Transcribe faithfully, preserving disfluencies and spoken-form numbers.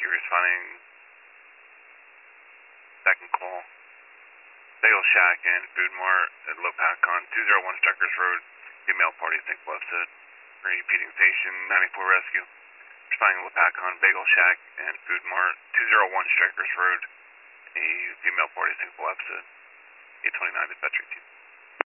responding. Second call. Bagel Shack and Food Mart at Lopakon, two oh one Struckers Road. Female party, think left said. Repeating station, ninety-four Rescue. Responding Lopakon, Bagel Shack and Food Mart, two oh one Strikers Road. A female party, think left said. eight twenty-nine dispatcher team.